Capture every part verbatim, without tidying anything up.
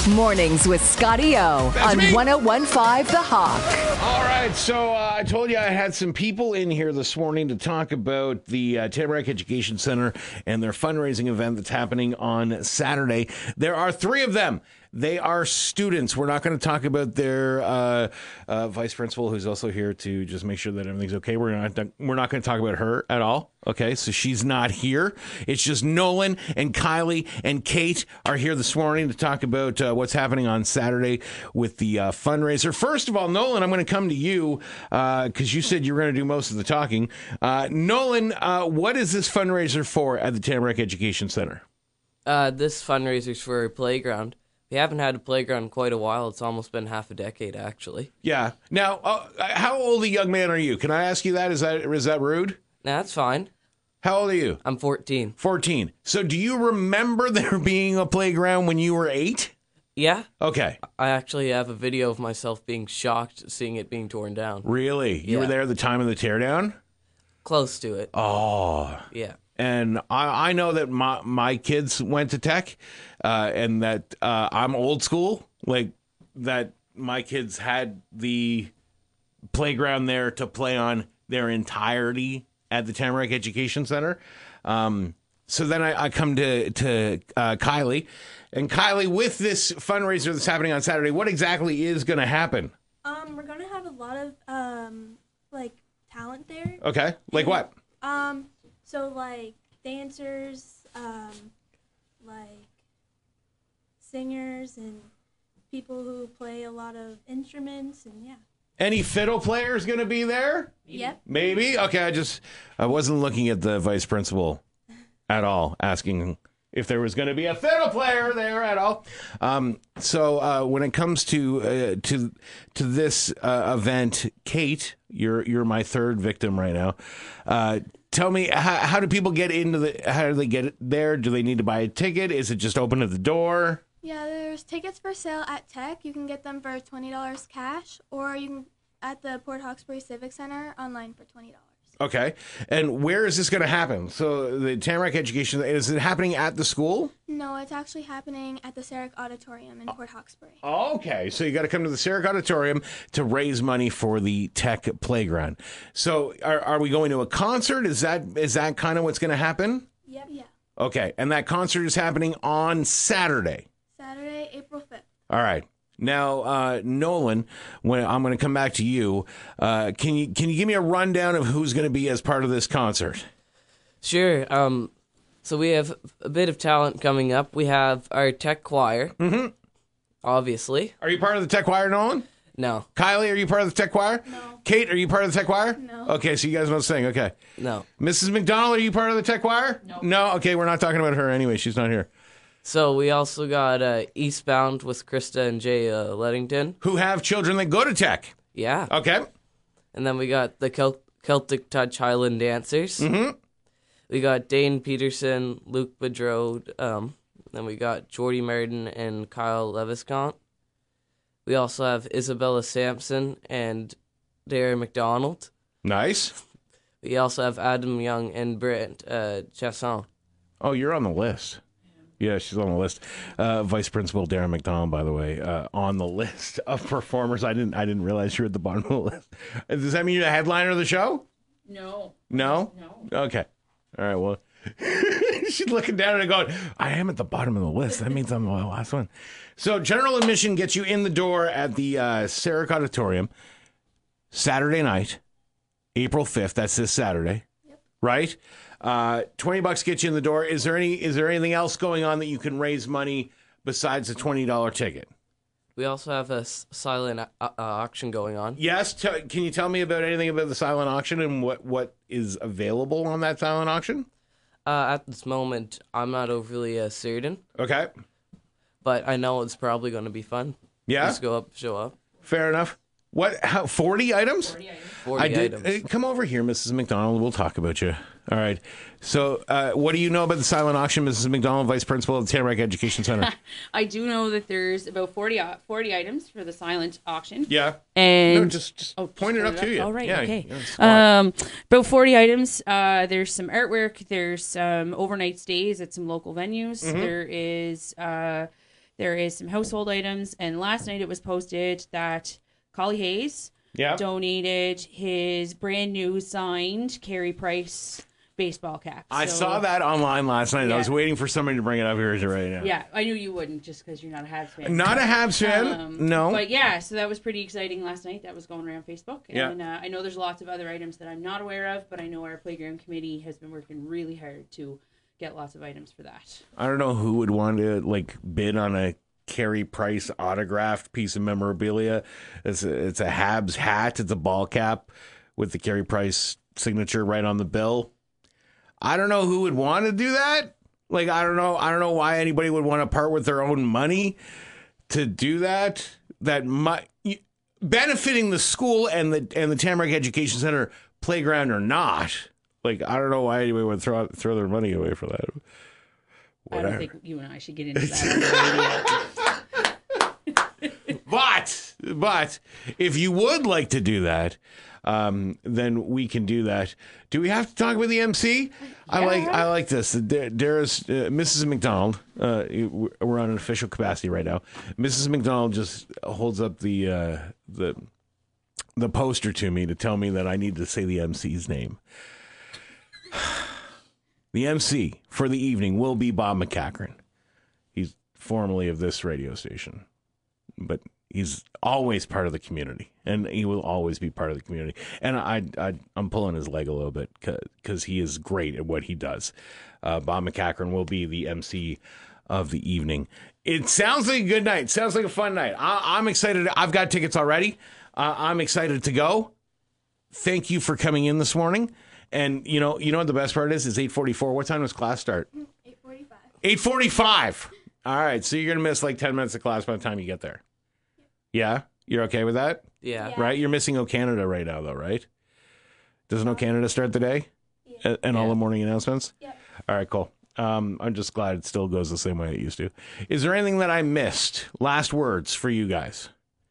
Mornings with Scotty O That's on me. one oh one point five The Hawk. All right, so uh, I told you I had some people in here this morning to talk about the uh, Tamarack Education Center and their fundraising event that's happening on Saturday. There are three of them. They are students. We're not going to talk about their uh, uh, vice principal, who's also here to just make sure that everything's okay. We're not we're not going to talk about her at all. Okay, so she's not here. It's just Nolan and Kylie and Kate are here this morning to talk about uh, what's happening on Saturday with the uh, fundraiser. First of all, Nolan, I'm going to come to you because uh, you said you were going to do most of the talking. Uh, Nolan, uh, what is this fundraiser for at the Tamarack Education Center? Uh, this fundraiser's for a playground. We haven't had a playground in quite a while. It's almost been half a decade, actually. Yeah. Now, uh, how old a young man are you? Can I ask you that? Is that is that rude? Nah, that's fine. How old are you? I'm fourteen. fourteen. So do you remember there being a playground when you were eight? Yeah. Okay. I actually have a video of myself being shocked seeing it being torn down. Really? You Yeah. were there at the time of the teardown? Close to it. Oh. Yeah. And I, I know that my, my kids went to tech uh, and that uh, I'm old school, like that my kids had the playground there to play on their entirety at the Tamarack Education Center. Um, so then I, I come to, to uh, Kylie. And Kylie, with this fundraiser that's happening on Saturday, what exactly is going to happen? Um, we're gonna have a lot of um, like talent there. Okay. Like what? Um, so like dancers, um, like singers and people who play a lot of instruments, and yeah. Any fiddle players going to be there? Yep. Maybe. Okay, I just I wasn't looking at the vice principal at all, asking if there was going to be a fiddle player there at all. Um, so uh, when it comes to uh, to to this uh, event, Kate, you're you're my third victim right now. Uh, tell me, how, how do people get into the? How do they get there? Do they need to buy a ticket? Is it just open at the door? Yeah, there's tickets for sale at Tech. You can get them for twenty dollars cash, or you can at the Port Hawkesbury Civic Center online for twenty dollars. Okay. And where is this going to happen? So the Tamarack Education, is it happening at the school? No, it's actually happening at the Sarek Auditorium in Port Hawkesbury. Okay. So you got to come to the Sarek Auditorium to raise money for the tech playground. So are, are we going to a concert? Is that is that kind of what's going to happen? Yep. Yeah. Okay. And that concert is happening on Saturday. Saturday, April fifth. All right. Now, uh, Nolan, when I'm going to come back to you, uh, can you can you give me a rundown of who's going to be as part of this concert? Sure. Um, so we have a bit of talent coming up. We have our tech choir, Mm-hmm. obviously. Are you part of the tech choir, Nolan? No, Kylie, are you part of the tech choir? No. Kate, are you part of the tech choir? No. Okay, so you guys don't sing. Okay. no. Missus McDonald, are you part of the tech choir? No. No? Okay, we're not talking about her anyway. She's not here. So we also got uh, Eastbound with Krista and Jay uh, Lettington. Who have children that go to tech. Yeah. Okay. And then we got the Celt- Celtic Touch Highland Dancers. Mm-hmm. We got Dane Peterson, Luke Bedreau, um, then we got Jordy Meriden and Kyle Leviscont. We also have Isabella Sampson and Darren McDonald. Nice. We also have Adam Young and Brent uh, Chasson. Oh, you're on the list. Yeah, she's on the list. Uh, Vice Principal Darren McDonald, by the way, uh, on the list of performers. I didn't I didn't realize you were at the bottom of the list. Does that mean you're the headliner of the show? No. No? No. Okay. All right, well, she's looking down at it going, I am at the bottom of the list. That means I'm the last one. So general admission gets you in the door at the uh, Sarek Auditorium Saturday night, April fifth. That's this Saturday, Yep. right? Uh, twenty bucks gets you in the door. Is there any? Is there anything else going on that you can raise money besides the twenty dollar ticket? We also have a s- silent uh, uh, auction going on. Yes. T- can you tell me about anything about the silent auction and what, what is available on that silent auction? Uh, at this moment, I'm not overly uh, certain, Okay. but I know it's probably going to be fun. Yeah. Just go up, show up. Fair enough. What? How? Forty items? forty items. forty I did. items. uh, Come over here, Missus McDonald. We'll talk about you. All right. So, uh, what do you know about the silent auction, Missus McDonald, Vice Principal of the Tamarack Education Center? I do know that there's about forty, uh, forty items for the silent auction. Yeah. And No, just just Oh, point it just up to you. All right, yeah, okay. yeah, squat. Um, about forty items. Uh, there's some artwork. There's some overnight stays at some local venues. Mm-hmm. There is uh, There is some household items, and last night it was posted that Collie Hayes Yeah. donated his brand new signed Carey Price baseball cap. I So- saw that online last night. I Yeah. was waiting for somebody to bring it up here right now. Yeah, I knew you wouldn't just because you're not a Habs fan. Not a Habs fan. Um, no. But yeah, so that was pretty exciting last night. That was going around Facebook. Yeah. And uh, I know there's lots of other items that I'm not aware of, but I know our playground committee has been working really hard to get lots of items for that. I don't know who would want to like bid on a Carey Price autographed piece of memorabilia. It's a, it's a Habs hat. It's a ball cap with the Carey Price signature right on the bill. I don't know who would want to do that. Like, I don't know. I don't know why anybody would want to part with their own money to do that. That might benefiting the school and the and the Tamarack Education Center playground or not. Like, I don't know why anybody would throw throw their money away for that. Whatever. I don't think you and I should get into that on the radio. But, but if you would like to do that, um, then we can do that. Do we have to talk with the M C? I like, I like this. There- There's uh, Missus McDonald. Uh, we're on an official capacity right now. Missus McDonald just holds up the uh, the the poster to me to tell me that I need to say the M C's name. The M C for the evening will be Bob McCachran. He's formerly of this radio station, but he's always part of the community, and he will always be part of the community. And I, I I'm pulling his leg a little bit because he is great at what he does. Uh, Bob McCachran will be the M C of the evening. It sounds like a good night. Sounds like a fun night. I, I'm excited. I've got tickets already. Uh, I'm excited to go. Thank you for coming in this morning. And you know, you know what the best part is? It's eight forty-four. What time does class start? eight forty-five. eight forty-five. All right, so you're gonna miss like ten minutes of class by the time you get there. Yeah, you're okay with that, Yeah. Yeah. right? You're missing O Canada right now, though, right? Doesn't O Canada start the day, and, and all Yeah. the morning announcements? Yep. All right, cool. Um, I'm just glad it still goes the same way it used to. Is there anything that I missed? Last words for you guys?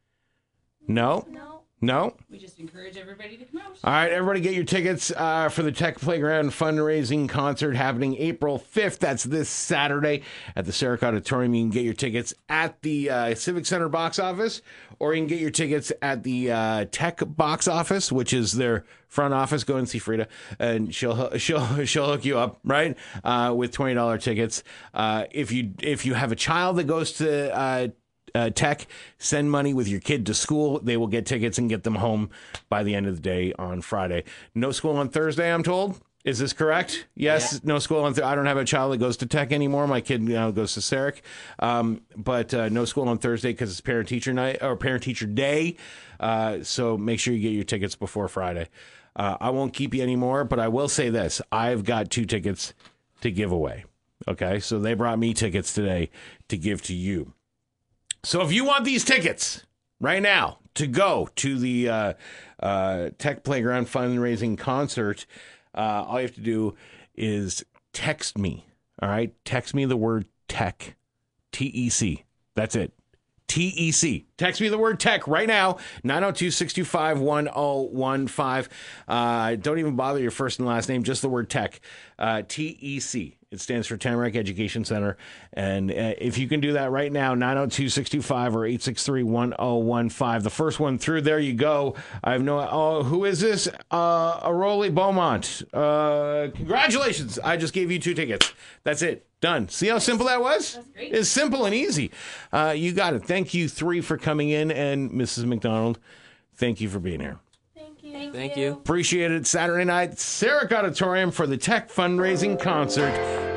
No, No. no. We just encourage everybody to come out. All right, everybody get your tickets uh, for the Tech Playground fundraising concert happening April fifth. That's this Saturday at the Sarek Auditorium. You can get your tickets at the uh, Civic Center box office, or you can get your tickets at the uh, Tech box office, which is their front office. Go and see Frida, and she'll she'll she'll hook you up, right, uh, with twenty dollars tickets. Uh, if you if you have a child that goes to uh, Uh, Tech, send money with your kid to school. They will get tickets and get them home by the end of the day on Friday. No school on Thursday, I'm told. Is this correct? Yes, Yeah. no school on Thursday. I don't have a child that goes to Tech anymore. My kid now goes to Sarek. Um, but uh, no school on Thursday because it's parent-teacher night or parent-teacher day. Uh, so make sure you get your tickets before Friday. Uh, I won't keep you anymore, but I will say this. I've got two tickets to give away. Okay, so they brought me tickets today to give to you. So if you want these tickets right now to go to the uh, uh, Tech Playground fundraising concert, uh, all you have to do is text me. All right? Text me the word tech, T E C. That's it. T E C. Text me the word tech right now, nine oh two, six two five, one oh one five. Uh, don't even bother your first and last name, just the word tech. Uh, T E C. It stands for Tamarack Education Center. And uh, if you can do that right now, nine oh two, six two five or eight six three, one oh one five. The first one through, there you go. I have no, oh, who is this? Uh, Aroli Beaumont. Uh, congratulations. I just gave you two tickets. That's it. Done. See how simple that was? That's great. It's simple and easy. Uh, you got it. Thank you, three, for coming in. And Missus McDonald, thank you for being here. Thank you. Thank you. Appreciate it. Saturday night, Sarek Auditorium for the Tech fundraising concert.